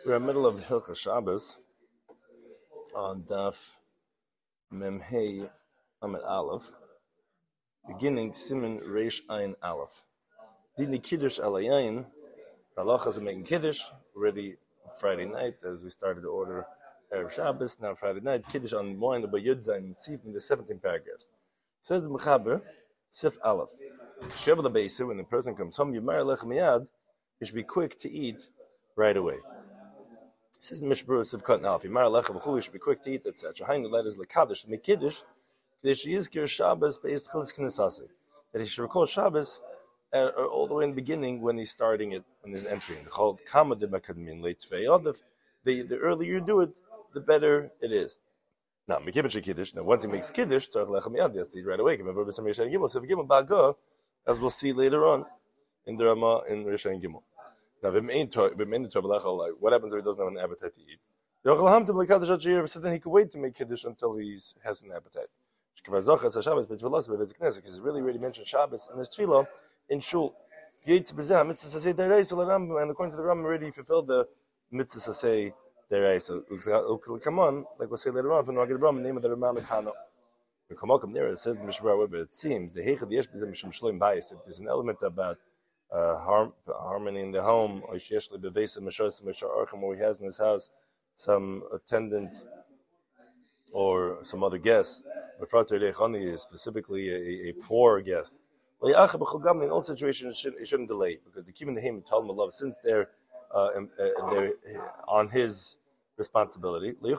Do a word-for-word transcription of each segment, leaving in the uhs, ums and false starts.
We're in the middle of Hilchas Shabbos on Daf Memhei Amid Aleph, beginning Siman Reish Ayin Aleph. Dini Kiddush Alayayin, the halachas of making Kiddush, already Friday night as we started to order Erev Shabbos, now Friday night, Kiddush on wine by Yud Zayin Tzif in the seventeen paragraphs. Says Mechaber, Sif Aleph. Shev L'Beisa, when the person comes home, Yimar Lech Miyad, he should be quick to eat right away. This is Mishbur Sivkat now. If you marry Lechem V'chulu, you should be quick to eat, et cetera. Hainu that is Lekadish, to make Kiddush, Kiddush Yizkir Shabbos based Chilis Knesase. That he should recall Shabbos uh, all the way in the beginning when he's starting it, when he's entering. The whole Kama de Makadmin late Tvei. The the earlier you do it, the better it is. Now, Mekibin Kiddush. Now, once he makes Kiddush, Tzarech Lechem Yad, he has to eat right away. Give him a verb Samir Shan Gimel. So if you give him Baga, as we'll see later on in the Ramah in Rishan Gimel. Now, what happens if he doesn't have an appetite to eat? So then he could wait to make Kiddush until he has an appetite. Because he really, really mentioned Shabbos and his tefillah in Shul. And according to the Rambam, already fulfilled the mitzvah say deraisa. Come on, like we'll say later on from the Rambam, name of the Rambam Kano. We come up near it says the Mishra, but it seems the if there's an element about Uh, harm, harmony in the home, or he has in his house some attendants or some other guests, specifically a, a poor guest. In all situations, it shouldn't, it shouldn't delay, because the Kivin Nehim told him love, since they're, uh, they're on his responsibility. You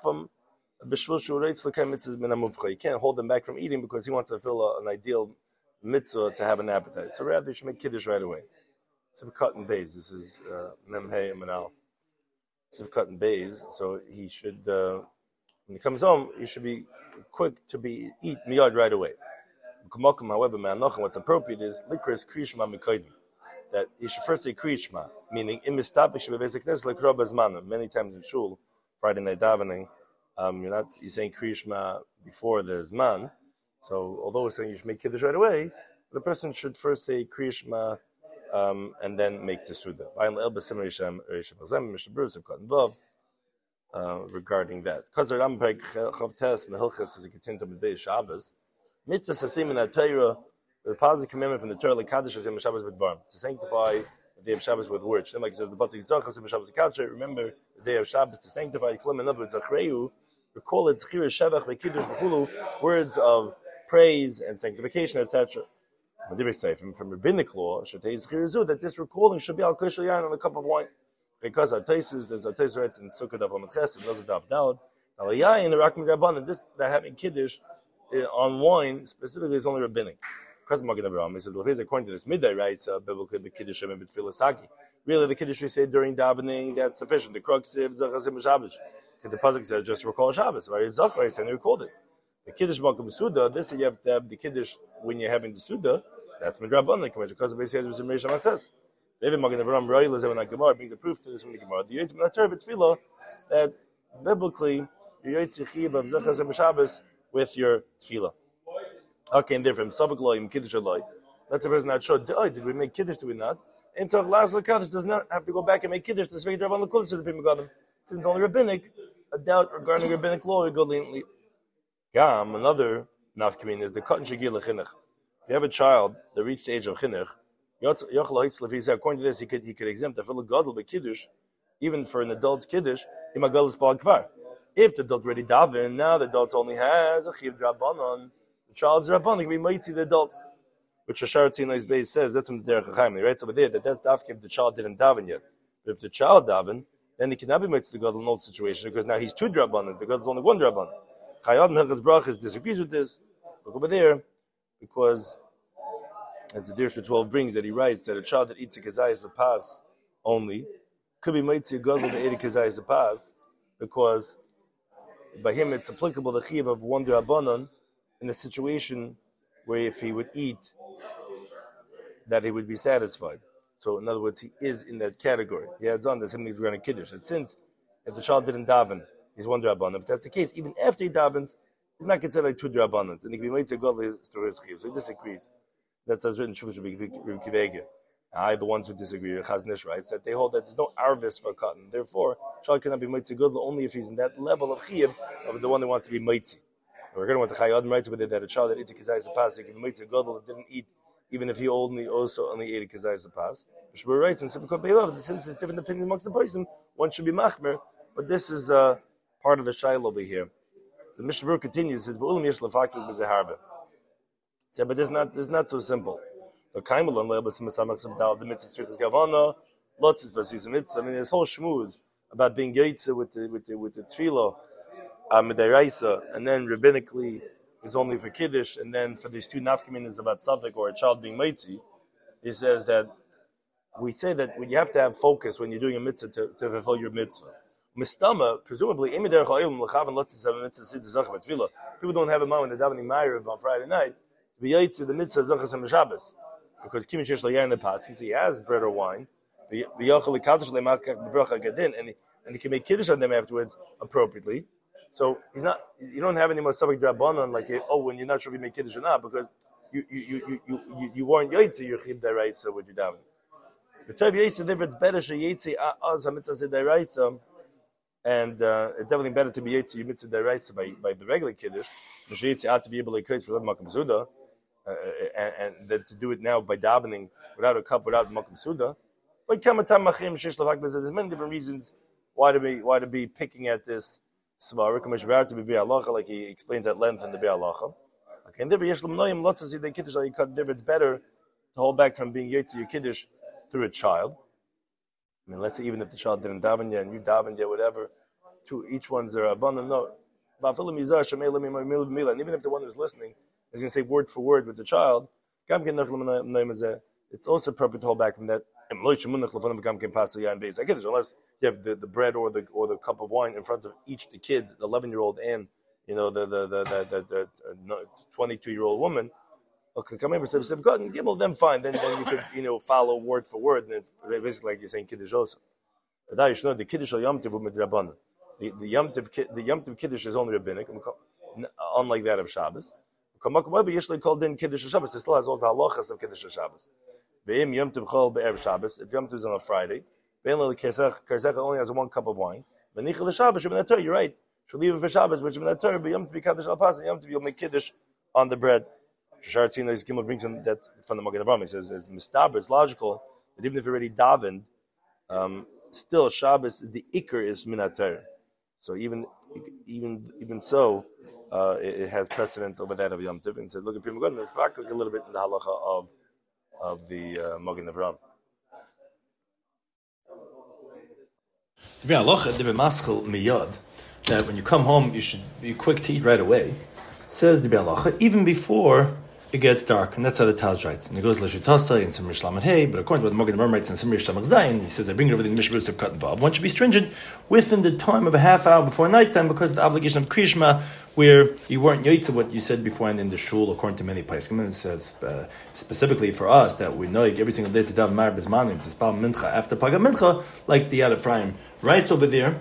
can't hold them back from eating because he wants to fulfill an ideal mitzvah to have an appetite. So rather, you should make Kiddush right away. Sivkat and Beis. This is Memhei and Manal. Sivkat and Beis. So he should, uh, when he comes home, he should be quick to be eat miyad right away. However, what's appropriate is likris kriyishma mikodim. That he should first say kriyishma, meaning imistapish bevesek like robazmana. Many times in shul, Friday night davening, um, you're not you're saying kriyishma before there's man. So, although we're saying you should make Kiddush right away, the person should first say Kriya Shema um, and then make the Suda. Uh, regarding that. Because the Rambam Chavtes Mehilchas is a continuum of Beis Shabbos. Mitzvah Sasim in the Torah, the positive commandment from the Torah, like Kaddish Hashem Shabbos with Varm, to sanctify the day of Shabbos with words. Then, like it says, the Batik Zachas Hashem Shabbos Kacher, remember the day of Shabbos to sanctify Klim and Other Zachreu, recall it Zchir Shevach Vekiddush B'Chulu, words of praise and sanctification, et cetera. From, from rabbinic law, that this recalling should be al kosher yain on a cup of wine. Because our Taisus, there's our Taisus writes in Sukkot of Amad Ches, and does it Daf Daud. Al yain the Rakim Rabbanan, this that having Kiddush uh, on wine specifically is only rabbinic. Because Magen Avraham, he says, well, here's according to this midday rights, uh, biblically the Kiddush and Bitfilasaki. Really, the Kiddush we say during davening, that's sufficient. The Krux is Zachasim Shabbos. The pasuk says just recall Shabbos, right? Zachar and he recalled it. The Kiddush Malkum Suda, this you have to have the Kiddush when you're having the Suda, that's Midrabanan, because the base was in Reish Amates. David Magen Avraham Roy Lezevan Gemara brings a proof to this from the Gemara. The Yitzim Natar B'Tfilah, that biblically, your Yitzim of Zachar Shabbos with your Tfilah. Okay, and different. Savak Loyim, Kiddush Aloy. That's a person not sure. Oh, did we make Kiddush, did we not? And so Lars Kaddish does not have to go back and make Kiddush to Svei Draban Lakulis to the people got them. Since only rabbinic, a doubt regarding rabbinic law, we go leniently. Gam, another nafkamin is the cotton shagir lechinuch. If you have a child that reached the age of chinuch, according to this, he could he could exempt a fellow gadol by kiddush, even for an adult's kiddush. If the adult already daven, now the adult only has a chiv drabanon. The child's rabbanon can be mighty the adults, which Shashar Tzino's base says that's from the Derech HaChaim. He writes over there that that's dafka if the child didn't daven yet. But if the child daven, then he cannot be mitzvah the gadol in old situation because now he's two drabanon. The gadol is only one drabanon. Chayad and Hilchas Brachas disagrees with this. Look over there, because as the Dirshu twelve brings that he writes that a child that eats a kazayas a pas only could be mitzvah gadol that ate a kazayas a pas because by him it's applicable the chiv of one drabanon in a situation where if he would eat that he would be satisfied. So in other words, he is in that category. He adds on that something is regarding Kiddush. And since if the child didn't daven, he's one drabanan. If that's the case, even after he davens, he's not considered like two drabanans. And he can be made to go through his chiv. So he disagrees. That's as written in Shuv Kivege. I, the ones who disagree, Chazon Ish writes that they hold that there's no arvis for cotton. Therefore, Shal cannot be Mitzi good only if he's in that level of Chiyuv of the one that wants to be Mitzi. We're going to want the Chayei Adam writes with it that a child that eats a Kazayas Pas, can be Mitzi Gadol that didn't eat, even if he only also only ate a Kazayas Pas. Shmuel writes in Simcha Be'elav that since there's different opinions amongst the person, one should be Machmer, but this is uh, part of the Shail over here. So Mishnah Berurah continues, says, Ba'ulam yesh lefaktik b'zeharbe. So, but this is not, this is not so simple. The Kaimelon le'ebas mitzvah the mitzvah strichas gavana, lotzis basis mitzvah. I mean, this whole shmuz about being yaitze with the with the with the tefillah, midiraisa, and then rabbinically is only for kiddush, and then for these two nafkaminas about safek or a child being mitzi. He says that we say that you have to have focus when you're doing a mitzvah to, to fulfill your mitzvah. Mistama, presumably, people don't have a moment when they're davening Ma'ariv on Friday night to be yaitze the mitzvah zachas and Shabbos. Because Kim Shesh Layar in the past, since he has bread or wine, and he, and he can make kiddush on them afterwards appropriately. So he's not. You don't have any more subject drabanan like oh when you're not sure if you make kiddush or not because you you you you you, you weren't yaitze your chib deraisa with your davening. The type yaitze difference better she yaitze az hamitzah deraisa, and uh, it's definitely better to be yaitze your mitzvah deraisa by by the regular kiddush. The yaitze ought to be able to kiddush for makam zuda. Uh, and, and that to do it now by davening without a cup, without makam suda. But there's many different reasons why to be why to be picking at this svara. To be bi'alacha, like he explains at length in the bi'alacha. Okay, and it's better to hold back from being yotze your kiddush through a child. I mean, let's say even if the child didn't daven yet and you daven yet, whatever. To each one's their abundant no. And even if the one who's listening is going to say word for word with the child, it's also appropriate to hold back from that. Unless you have the, the bread or the or the cup of wine in front of each the kid, the eleven year old and you know the the the the, the, the twenty-two year old woman. Okay, come in and give them fine. Then then you could you know follow word for word, and it's basically like you're saying kiddush also. But now you should know the kiddush al yom tov midrabanan. The the yom tov the yom tov kiddush is only rabbinic, unlike that of Shabbos. Kamak usually called in kiddush Shabbos. It still has all the halachas of kiddush Shabbos. Be'im yom tov chol be'erev Shabbos. If yom tov is on a Friday, be'en le karzech only has one cup of wine. Benichel Shabbos shemin Torah. You're right. Should leave it for Shabbos, which shemin Torah. But yom tov kaddish al pas. Yom tov you'll make kiddush on the bread. Shashar Tzina is Gimel brings from that from the Magen Avraham. He says it's mistaber. It's logical that even if you already davened, um, still Shabbos the ikar is min Torah. So even even even so. Uh, it, it has precedence over that of Yom Tov, and said, "Look at Pri Megadim." In fact, look a little bit in the halacha of of the uh, Magen Avraham. To be halacha, the b'maschil miyad that when you come home, you should be quick to eat right away. Says the halacha even before it gets dark, and that's how the Taz writes. And he goes l'shitasa in Simrish Lamed Hey, but according to what the Magen Avraham writes in Simrish Lamed Zayin, he says, "I bring it over the Mishnah of Cut and Bob." One should be stringent within the time of a half hour before nighttime because of the obligation of Krishma, where you weren't yaitze what you said before and in the shul, according to many poskim. It says uh, specifically for us that we know every single day to daven Ma'ariv Bismanim to spell mincha after Paga Mincha, like the Yad Ephraim writes over there,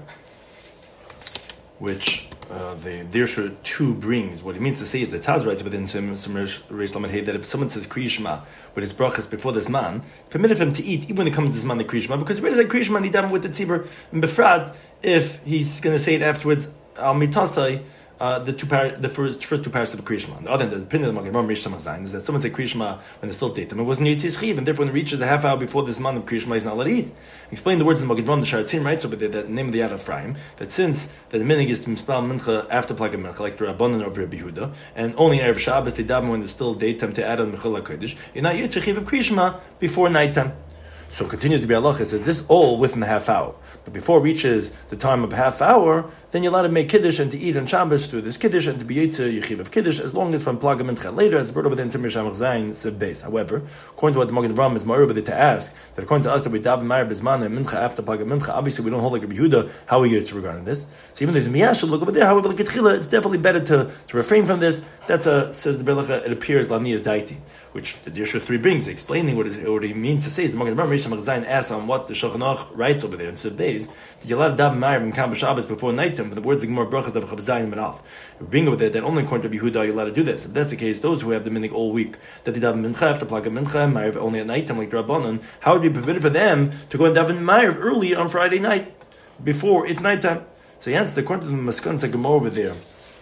which. Uh, the Dirsha two brings. What it means to say is that Taz writes within some Reish Lamed Hey that if someone says Kriya Shema with his brachas before this man, permitted him to eat even when it comes to this man the Kriya Shema because he already said Kriya Shema and he daven with the tzibur and befrad if he's going to say it afterwards al mitasai. Uh, the two par- the first, first two parts of the Kriya Shema. The other than the opinion of the Magen Avraham is that someone said Kriya Shema when there's still daytime. It wasn't Yitzis Chiv, and therefore when it reaches a half hour before this month of Kriya Shema, he's not allowed to eat. Explain the words in the Magen Avraham, the Sharatzim writes over there, that the name of the Yad Ephraim, that since that the minig is to mispal mincha after Plagah Mincha, like the Rabbanan over Rabbi Yehuda, and only Erev Shabbos they daven when there's still daytime to add on Mechila Kodesh, you're not Yitzis Chiv of Kriya Shema before nighttime. So continues to be halacha. It says this all within the half hour. But before it reaches the time of a half hour, then you're allowed to make kiddush and to eat on Shabbos through this kiddush and to be yitzer yichiv of kiddush as long as from Plagah Mincha later, as brought over there in Simir Shamach Zayin Sib Beis. However, according to what the Magen Avraham is more over there to ask, that according to us that we daven Ma'ariv Bisman and Mincha after Plagah Mincha, obviously we don't hold like Rabbi Yehuda how we yitzer regarding this. So even though there's Miyashal look over there, however, like Ketchila, it's definitely better to, to refrain from this. That's a says the Belacha. It appears Lanias Daiti, which the Dirsha three brings, explaining what, is, what he means to say. Is the Magen Avraham Zayin asks on what the Shulchan Aruch writes over there in Sib Beis that you're allowed to daven Ma'ariv and Kam Shabbos before night. nighttime, from the words of Gemara Brachas of Chavzayim and Alf. We bring over there that only according to Yehuda you're allowed to do this. If that's the case, those who have the minhag all week that they daven mincha have to plug a mincha ma'ariv only at nighttime like the Rabbanon, how would it be permitted for them to go and daven ma'ariv early on Friday night before it's nighttime? So he answered according to the Maskon Gemara over there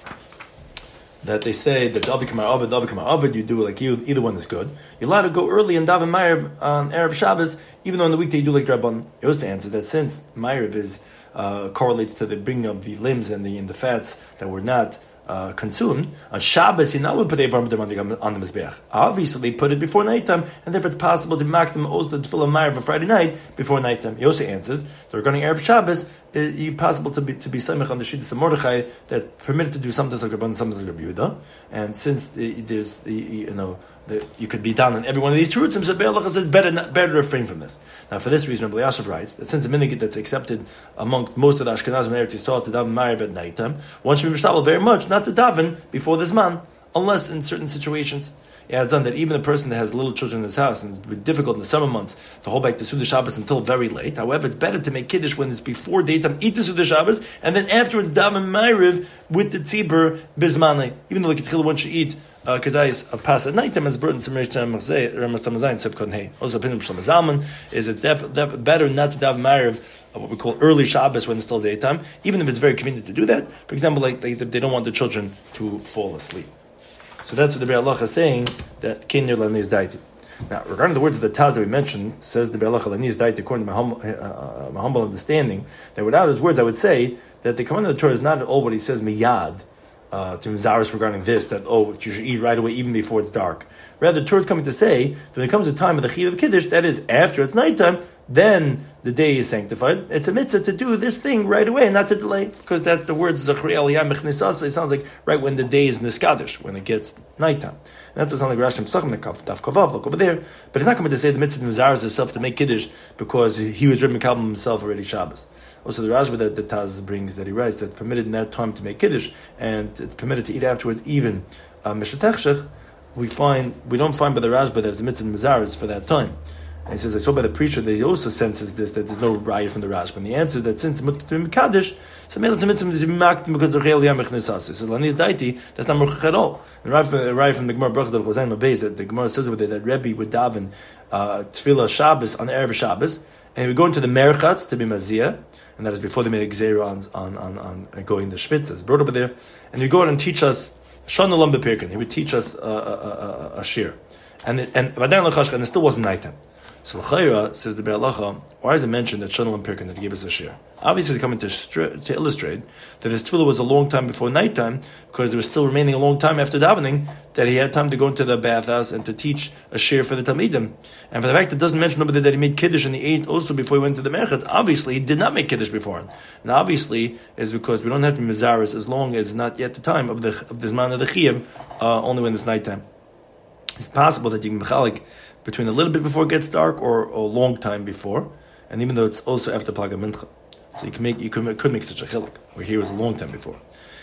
that they say that Davi Kamar Avad, Davi Kamar Avad, you do like you, either one is good. You're allowed to go early and daven ma'ariv on Erev Shabbos, even though on the weekday you do like Rabban. He also answered that since ma'ariv is uh, correlates to the bringing of the limbs and the and the fats that were not uh, consumed, on Shabbos you're not allowed to put a varm on the on the mizbeach. Obviously, they put it before nighttime, and therefore it's possible to make them also to fill a ma'ariv for Friday night before nighttime. He also answers so regarding Erev Shabbos, it's possible to be to be samech on the shittas of Mordechai that's permitted to do something like Rabban, something like Rabbi Yehuda, and since the, there's the, you know the, you could be down on every one of these two routes, so Be'alacha says better not, better to refrain from this. Now, for this reason, Rabbi Yashav writes that since the minhag that's accepted amongst most of the Ashkenazim and Eretz Yisrael to daven ma'ariv at nighttime, one should be mishtabel very much not to daven before this man, unless in certain situations. He adds on that even a person that has little children in his house, and it's difficult in the summer months to hold back the Suda Shabbos until very late. However, it's better to make Kiddush when it's before daytime, eat the Suda Shabbos, and then afterwards daven ma'ariv with the tzibur bizmanei. Even though like Ketchila one should eat kazayis uh, a pass at nighttime, as burden some Ramesh Tamazayin Sebkon Hey. Also, opinion of Shlomo Zalman is it's def, def, better not to daven ma'ariv uh, what we call early Shabbos when it's still daytime, even if it's very convenient to do that. For example, like they, they don't want the children to fall asleep. So that's what the Be'alacha is saying, that Kenir Lani is daiti. Now, regarding the words of the Taz that we mentioned, says the Be'alacha Lani is daiti, according to my humble, uh, my humble understanding, that without his words, I would say that the command of the Torah is not at all what he says miyad, uh, to Mizaris regarding this, that, oh, you should eat right away even before it's dark. Rather, the Torah is coming to say that when it comes to time of the Chiyuv of Kiddush, that is, after it's nighttime, then the day is sanctified. It's a mitzvah to do this thing right away and not to delay, because that's the words Zachri Aliyah Mechnisasa. It sounds like right when the day is niskadish, when it gets nighttime. And that's something like Rashi Pesachim Daf Kavav, look over there. But it's not coming to say the mitzvah of Mizaris itself to make Kiddush because he was Rebbe Kalbam himself already Shabbos. Also, the Rashba that the Taz brings that he writes that it's permitted in that time to make Kiddush and it's permitted to eat afterwards even uh, Mishatechshech. We find we don't find by the Rashba that it's a mitzvah Mizaris for that time. And he says, I saw by the preacher that he also senses this, that there's no raya from the Rashba. And the answer that since it's to be Kaddish, so maybe it's a mitzvah to be maked because of Re'el Yamech Nesasi. So Lani's Daiti, that's not Murchach at all. And right from, right from the Gemara Brachas of Chosayin Mabez, that the Gemara says over there that Rebbe would daven uh, Tefillah Shabbos on Erev Shabbos, and he would go into the Merchatz to be Mazia, and that is before they made a Gzeira on, on, on, on going the Schwitz, as brought over there, and he'd go out and teach us Shon Olam B'Pirkin. He would teach us uh, a, a, a, a shir. And it, and, and it still wasn't nighttime. So L'chaira, says the Be'alacha, why is it mentioned that Shon Olam Pirkin that he gave us a share? Obviously, coming to, stri- to illustrate that his tefillah was a long time before nighttime, because there was still remaining a long time after davening, that he had time to go into the bathhouse and to teach a share for the Talmidim. And for the fact that it doesn't mention over there that he made Kiddush and he ate also before he went to the Merchatz, obviously he did not make Kiddush before. And obviously is because we don't have to be Mizaris as long as it's not yet the time of the of the Zman of the Chiyuv, uh, only when it's nighttime. It's possible that you can mechalik between a little bit before it gets dark or, or a long time before, and even though it's also after Plaga Mincha. So you can make you could, could make such a chiluk, where here was a long time before.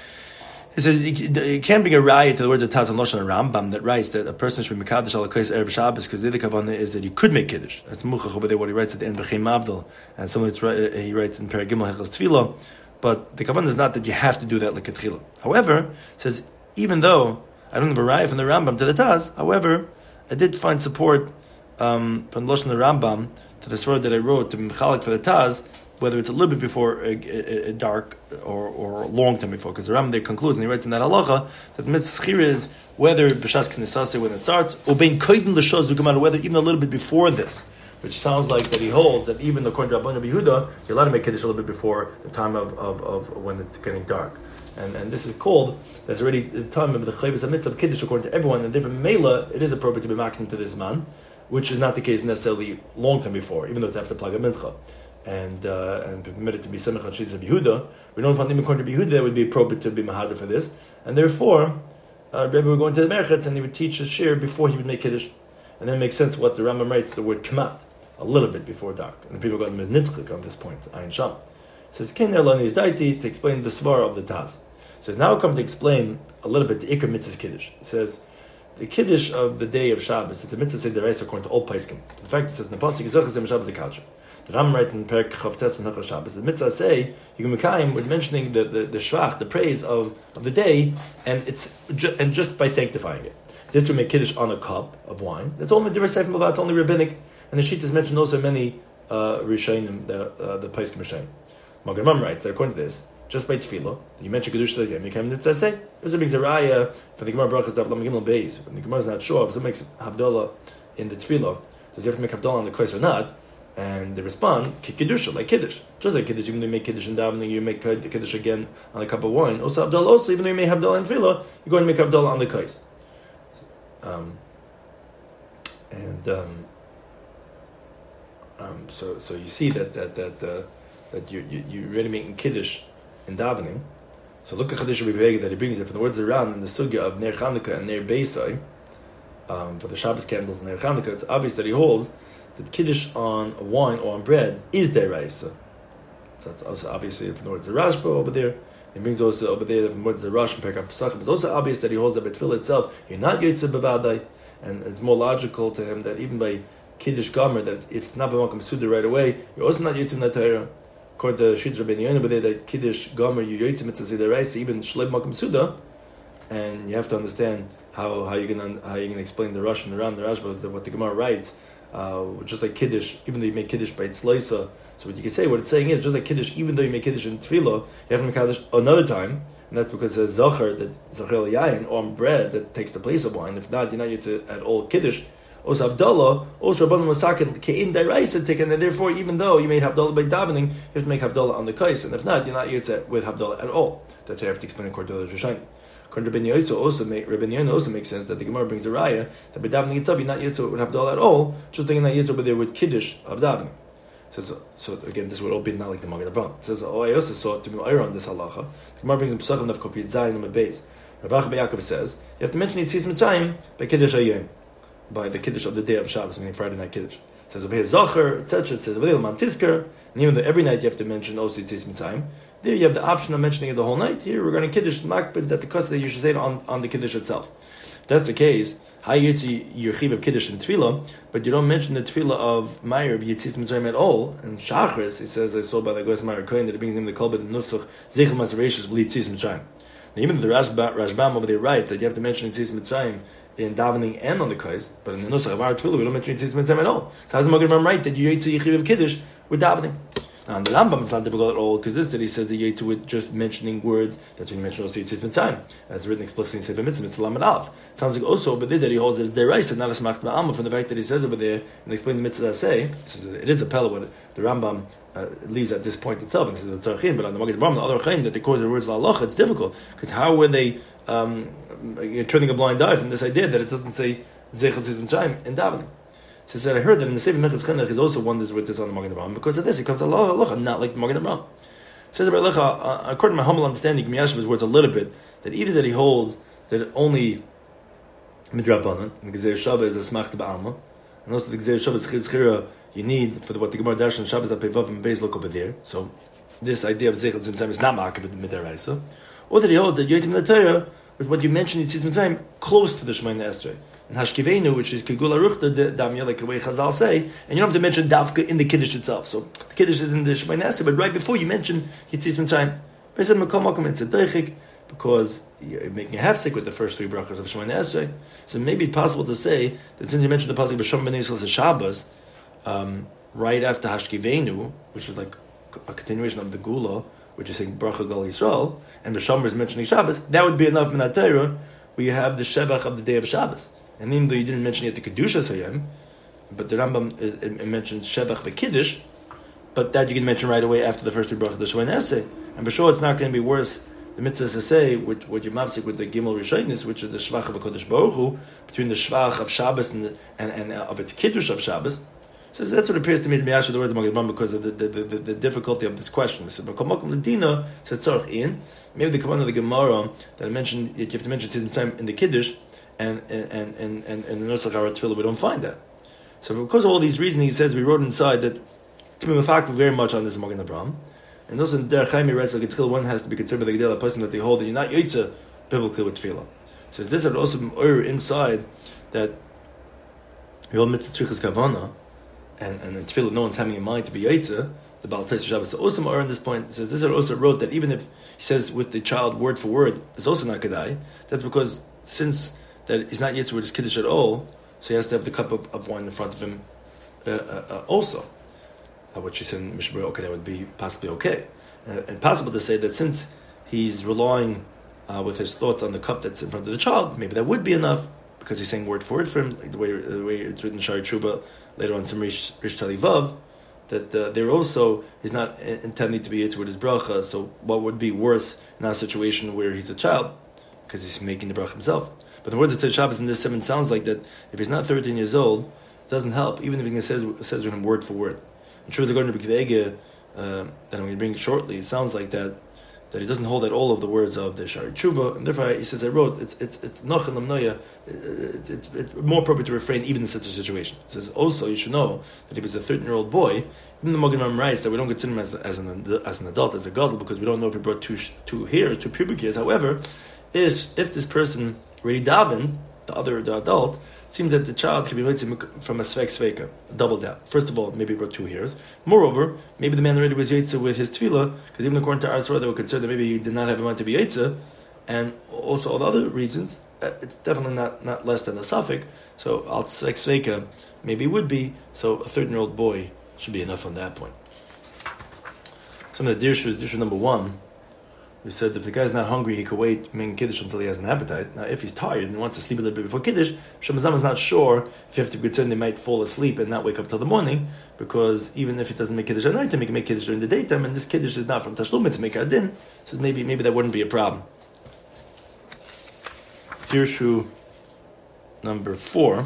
He says you can't bring a raya to the words of Taz and Lashon Rambam that writes that a person should be Mekadosh al Kais Erev Shabbos because the other kavanah is that you could make Kiddush. That's Muchach over there what he writes at the end of B'Chem Avdol, and someone he writes in Paragimel Hechos Tefillah. But the kavanah is not that you have to do that like a tefillah. However, it says even though I don't have a raya from the Rambam to the Taz, however, I did find support um, from the Lashon Rambam to the story that I wrote to Mechalik for the Taz, whether it's a little bit before a, a, a dark or, or a long time before, because the Rambam there concludes and he writes in that halacha that the mitzvah schira is whether b'shas knesase when it starts or bein koydem l'shos zugamad, whether even a little bit before this, which sounds like that he holds that even according to Rabban Yehuda you're allowed to make kiddush a little bit before the time of, of, of when it's getting dark. And and this is called, that's already the time of the chayvus mitzvah of kiddush according to everyone, and different mela, it is appropriate to be making to this man, which is not the case necessarily long time before, even though it's after Plaga Mincha, and uh, and permitted to be semech on shittas of Yehuda. We don't find even according to Yehuda it would be appropriate to be mahada for this, and therefore, uh, Rebbe would go into the Merchatz and he would teach his shir before he would make kiddush, and then it makes sense what the Rambam writes, the word kamat, a little bit before dark, and the people got him as nitchik on this point, ayin sham. It says ken erlan is daiti to explain the svara of the Taz. It says now I come to explain a little bit the ikar mitzvah's kiddush. It says the kiddush of the day of Shabbos, it's a mitzvah say the race according to all paiskim. In fact, it says in the pasuk Yizachas Yom Shabbos the culture. The Ram writes in Perek Chavtes Menachos Shabbos. The mitzvah say you can mekayim with mentioning the the, the shvach, the praise of, of the day, and it's ju- and just by sanctifying it. This to make kiddush on a cup of wine. That's all Medrash Sefer Mavat, only rabbinic, and the sheet is mentioned also many uh, rishonim, the uh, the Paiskim rishonim. Magen Ram writes that according to this, just by tefillah, you mention kiddush so you mekayim mitzvah say. There's a big zeraya for the Gemara brachas daf lam gimel beis. When the Gemara is not sure if someone makes havdalah in the tefillah, does he have to make havdalah on the kos or not? And they respond, kiddush, like kiddush. Just like kiddush, even though you make kiddush in davening, you make kiddush again on a cup of wine. Also havdalah, also even though you may have havdalah in tefillah, you're going to make havdalah on the kos. Um, and um, um, so, so you see that that that uh, that you you you're already making kiddush in davening. So look at Chiddush Rabbi that he brings it from the words around in the sugya of Ner Chanukah and Ner Beisai um, for the Shabbos candles and Ner Chanukah. It's obvious that he holds that kiddush on wine or on bread is deraisa. So that's also obviously from the words of Rashba over there. He brings also over there from the words of Rash and Perkei Pesachim. It's also obvious that he holds that betfilah itself you're not yotze bevadai, and it's more logical to him that even by kiddush gomer that if it's not b'makom suda right away, you're also not yotze b'natayra. According to Shitz Rabbeinu Yonah over there that kiddush gomer you yotze mitzvah deraisa even shleb makom suda, and you have to understand how how you're gonna how you're gonna explain the Rash and the Ram the Rashba what the Gemara writes. Uh, just like kiddush, even though you make kiddush by tzleisa, so what you can say, what it's saying is, just like kiddush, even though you make kiddush in tefillah, you have to make kiddush another time, and that's because there's zachar, that zachar yayin, or bread that takes the place of wine. If not, you're not used to at all kiddush. Also havdalah, also rabbanon masakin kein deraisa taken, and therefore, even though you made havdalah by davening, you have to make havdalah on the kais, and if not, you're not used to with havdalah at all. That's how you have to explain according to the Rishonim. According to Rabbeinu Yosef, also make Rabbeinu Yonah also makes sense that the Gemara brings a raya that by davening itself you're not yitzah with havdalah at all, just thinking not yitzah over there with kiddush of davening. So, so, so again, this would all be not like the Magen Avraham. It says, oh, I also saw it to be on this halacha. The Gemara brings in Pesachim Daf Kofiyat Zayin and Beis. Rav Acha Yaakov says you have to mention Yitzis Mitzrayim by kiddush hayom, by the kiddush of the day of Shabbos, meaning Friday night kiddush. It says over here Zachar, et cetera. It says over there Man Tizkar, and even though every night you have to mention also Yitzis Mitzrayim. There you have the option of mentioning it the whole night. Here we're going to kiddush makbid that the custody you should say it on, on the kiddush itself. If that's the case, how yitzi your chiv of kiddush in tefillah, but you don't mention the tefillah of Meir of Yitzis Mitzrayim at all. And Shachris, he says, I saw by the Goes Meir Kohen that it brings him the kolbet and nusach zichem masereshus b'Yitzis Mitzrayim. Now even the Rashbam, Rashbam over there writes that you have to mention Yitzis Mitzrayim in davening and on the kais, but in the nusach of our tefillah we don't mention Yitzis Mitzrayim at all. So how's the Magen Avraham right that you yitzi your chiv of kiddush with davening? And the Rambam is not difficult at all because this that he says the Yetzu with just mentioning words. That's when you mention also Yitzis Mitzrayim, as written explicitly in Sefer Mitzvah, Mitzvah Lamed Aleph. Sounds like also over there that he holds as deraisa, not as smacht ba'alma, from the fact that he says over there and explain the Mitzvah say it is a pella what the Rambam uh, leaves at this point itself and says it's tzarchin, but on the Magen Avraham the other chayin that they quote the words la'alocha, it's difficult because how were they um, turning a blind eye from this idea that it doesn't say Zechel Yitzis Mitzrayim in davening? So he said, I heard that in the Sefer Minchas Chinuch, he also wonders with this on the Magen Avraham. Because of this, he comes to Allah, Allah, not like the Magen Avraham. Says about Allah, according to my humble understanding, Miyashiv's words a little bit, that either that he holds that only Midrabanan, and the Gezer Shavah is a Smach Ba'alma, and also the Gezer Shavah is Chizchira, you need, for the, what the Gemara Darshan Shabbos at Pevav and Beis look over there. So this idea of Zechel Mitzrayim is not Ma'akav Midaraisa. Or that he holds that Yotim L'Torah, with what you mentioned, Yitzis Mitzrayim, close to the Shemoneh Esrei. And Hashkivenu, which is Kegula Ruchta Damya, like the way Chazal say, and you don't have to mention Davka in the Kiddush itself. So the Kiddush is in the Shemoneh Esrei, but right before you mention Yitzis Mitzrayim, I said Makom Makom it's a Deichik, because you're making a half sick with the first three brachas of Shemoneh Esrei. So maybe it's possible to say that since you mentioned the pasuk B'Shom B'nei Yisrael Shabbos, um, right after Hashkivenu, which is like a continuation of the Gula, which is saying Bracha Gal Yisrael, and the Shomer is mentioning Shabbos, that would be enough Minat Torah, where you have the Shevach of the day of Shabbos. And even though you didn't mention yet the Kedushas Hayom, but the Rambam it, it mentions Shevach v'Kiddush, but that you can mention right away after the first three brachas of the Shemoneh Esrei. And for sure it's not going to be worse, the mitzvah to say, with what you mafsik with the Gimel Rishonis, which is the Shvach of HaKadosh Baruch Hu, between the Shvach of Shabbos and, the, and, and uh, of its Kiddush of Shabbos. So that's what appears to me to be actually the words of Magen Avraham because of the, the, the, the difficulty of this question. We said, Makom Ladina says Tzarech in. Maybe the command of the Gemara that I mentioned, you have to mention Tzidm in the Kiddush, and and and and and the Nusach Hara Tefillah, we don't find that. So because of all these reasons, he says we wrote inside that to be mafaktiv very much on this Magen Avraham, and also in Derech Chaim Rezel Gitchil, one has to be concerned by the Gedela person that they hold that you're not yotze biblically with Tefillah. Says this would also oir inside that we all mitzvah tzrichas kavana, and and in tefillah no one's having in mind to be yaitze, the Baal Teis Shabbos Osam are in this point says this also wrote that even if he says with the child word for word is also not kedai, that's because since that he's not yitz with his kiddush at all, so he has to have the cup of, of wine in front of him uh, uh, uh, also. Uh, which is in Mishnah, okay, that would be possibly okay, uh, and possible to say that since he's relying uh, with his thoughts on the cup that's in front of the child, maybe that would be enough because he's saying word for word for him, like the way the way it's written in Shari Tshuba later on some Rish Rish Tali Vav. That uh, there also is not intending to be yitz with his bracha. So what would be worse in a situation where he's a child because he's making the bracha himself? But the words of Teis Shabbos in this seven sounds like that if he's not thirteen years old, it doesn't help even if he says says with him word for word. And true, according to B'Kivege, uh, that I'm going to bring shortly, it sounds like that that he doesn't hold at all of the words of the Shari Tshuva, and therefore he says I wrote it's it's it's noch and lamnoya. It's, it's, it's more appropriate to refrain even in such a situation. It says also you should know that if he's a thirteen-year-old boy, even the Magen Avraham writes that we don't consider him as, as an as an adult, as a gadol, because we don't know if he brought two two hairs, two pubic hairs. However, is if this person already davened, the other the adult, it seems that the child can be made from a sveik sveika, a double doubt. First of all, maybe he brought two hairs. Moreover, maybe the man already was yetzer with his tefillah, because even according to our Torah, they were concerned that maybe he did not have a mind to be yetzer, and also all the other reasons. It's definitely not, not less than a suffix. So al sveik sveika maybe would be. So a thirteen-year-old boy should be enough on that point. Some of the dirshus, dirshu number one. We said that if the guy's not hungry, he could wait making Kiddush until he has an appetite. Now, if he's tired and wants to sleep a little bit before Kiddush, Shemazam is not sure if you have to be concerned they might fall asleep and not wake up till the morning, because even if he doesn't make Kiddush at night, he can make Kiddush during the daytime, and this Kiddush is not from Tashlum, it's Meikar Din, so maybe maybe that wouldn't be a problem. Dirshu number four,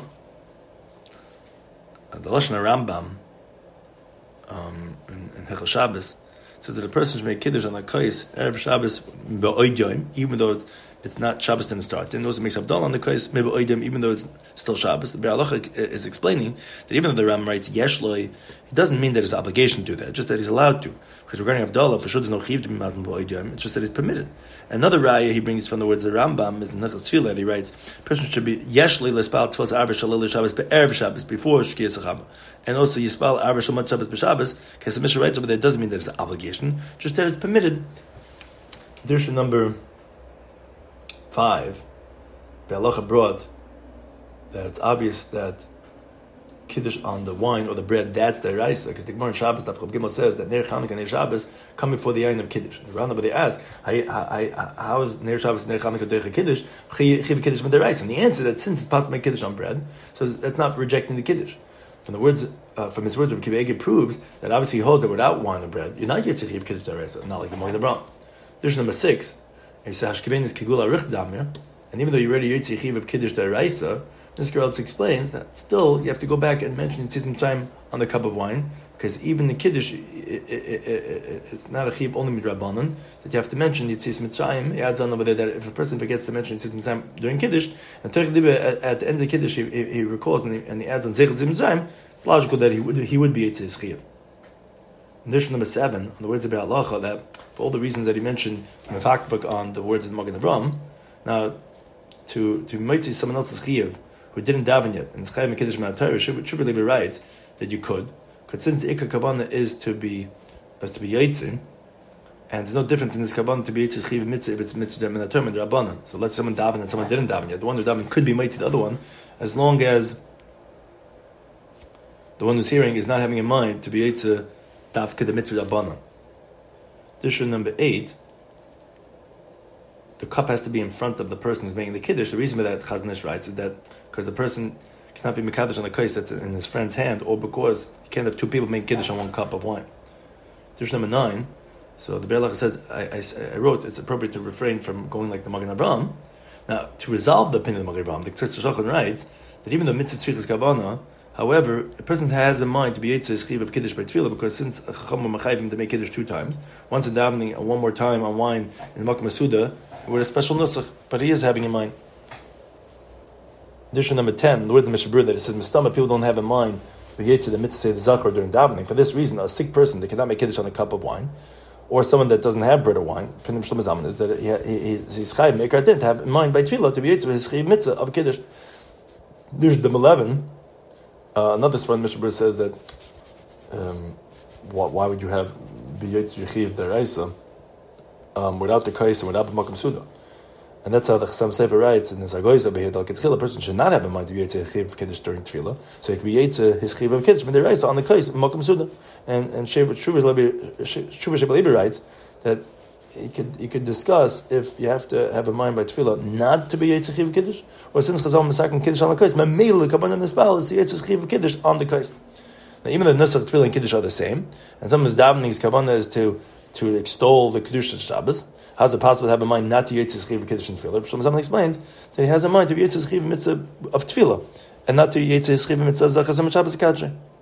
the Lashon Rambam um, in, in Hechel Shabbos, says that a person should make Kiddush on the Kais Erev Shabbos Be'oidyoim, even though it's, it's not Shabbos didn't start. And also makes Abdallah on the Kais Be'oidyoim, even though it's still Shabbos. The Be'er Halacha is explaining that even though the Ram writes Yeshloi, it doesn't mean that it's an obligation to do that, just that he's allowed to. Because regarding Abdallah, for sure there's no chiv to be Matan Be'oidyoim, it's just that it's permitted. Another raya he brings from the words of the Rambam is in Nechel Tefillah, he writes, a person should be Yeshloi L'spal Tfilas Arba Shalil Shabbos Be'erev Shabbos, before Shkiyas Chama. And also Yispal Arba Shalmat Shabbos B'Shabbos, because the Mishnah writes over there, it doesn't mean that it's an obligation, just that it's permitted. Dirshu number five, Be'alacha brought that it's obvious that Kiddush on the wine or the bread, that's the Raisa, because the Gemara in Shabbos, Daf Chav Gimel says that Ner Chanukah and Ner Shabbos come before the Yain of Kiddush. The roundabout they ask, how is Ner Shabbos and Ner Chanukah doing Kiddush? Chiv Kiddush with the Raisa. And the answer that since it's possible to make Kiddush on bread, so that's not rejecting the Kiddush. From the words, uh, from his words, Rabbi Akiva Eiger proves that obviously he holds that without wine and bread, you're not yet to Chiv Kiddush Daraisa, not like the Magen Avraham. There's number six. He says Hashkivein is Kigula Rich Damir, and even though you already Yotzi Chiv of Kiddush Daraisa, this girl explains that still you have to go back and mention Tzitz time on the cup of wine, because even the Kiddush, it, it, it, it, it's not a Chiv only Midrabanan, that you have to mention Yitzis Mitzrayim. He adds on over there that if a person forgets to mention Yitzis Mitzrayim during Kiddush, and at, at the end of Kiddush he, he, he recalls and he, and he adds on Zechel Mitzrayim, it's logical that he would he would be Yitzis Chiv. Condition number seven, on the words of Be'er Halacha, that for all the reasons that he mentioned in the fact book on the words of the Magen Avraham, now to to mitzi someone else's Chiv who didn't daven yet, and it's Chayav Kiddush Ma'at Torah, Shubber Levi writes that you could, because since the Ikar Kavanah is to be is to be Yitzin, and there's no difference in this Kavanah to be Yitzin Chiv Mitzvah if it's Mitzvah Ma'at Torah and Rabbanan. So let's say someone daven and someone didn't daven yet. The one who daven could be mitzi the other one, as long as the one who's hearing is not having in mind to be Yitzin Dafka the Mitzvah Rabbanan. Dirshu number eight. The cup has to be in front of the person who's making the Kiddush. The reason for that, Chazon Ish writes, is that because the person cannot be Mekadosh on the kais that's in his friend's hand, or because you can't have two people make Kiddush on one cup of wine. Dirshu number nine. So the Be'er Halacha says, I, I, I wrote, it's appropriate to refrain from going like the Magen Avraham. Now, to resolve the opinion of the Magen Avraham, the Ksir Shulchan writes that even though Mitzvah Tzrichas Kavanah, however, a person has in mind to be Yitzis Chiv of Kiddush by Tefillah, because since Chacham Machayvim to make Kiddush two times, once in davening and one more time on wine in Makom Masuda, with a special nusach, but he is having in mind. Dirshu number ten, the word of the Mishnah Berurah that it says, Mistama, people don't have in mind the Yitzis the mitzvah the Zachar during davening. For this reason, a sick person, they cannot make Kiddush on a cup of wine, or someone that doesn't have bread or wine, Pinim Shlomo Zalman, is that he, he, he's Chayiv Meikar Din to have in mind by Tefillah to be Yitzis his Chayiv mitzvah of Kiddush. Dirshu number eleven, uh, another Sfar in Mishnah Berurah says that um, why, why would you have biyetz yechiv deraisa um, without the kais and without the makam suda? And that's how the Chassam Sefer writes in this Agoiz over here. A person should not have in mind to be Yetze Chiv of Kiddush during Tefillah. So he could be Yetze his Chiv of Kiddush, but they're on the Kais, Makam Suda. And and Shuvah Shebelebi writes that he could he could discuss if you have to have in mind by Tefillah not to be Yetze Chiv of Kiddush, or since Chazal Masakim Kiddush on the Kais, Mamela Kabbalah Nispal is the Yetze Chiv of Kiddush on the Kais. Now, even the Nusach Tefillah and Kiddush are the same, and some of his davening's kavanah is to to extol the Kiddush of Shabbos. How's it possible to have in mind not to Yetze Chiv of Kiddush in Tefillah? Shlomo Zalman explains that he has in mind to be Yetze Chiv mitzvah of Tefillah, and not to Yetze Chiv mitzvah Zachas and Shabbos Kadre.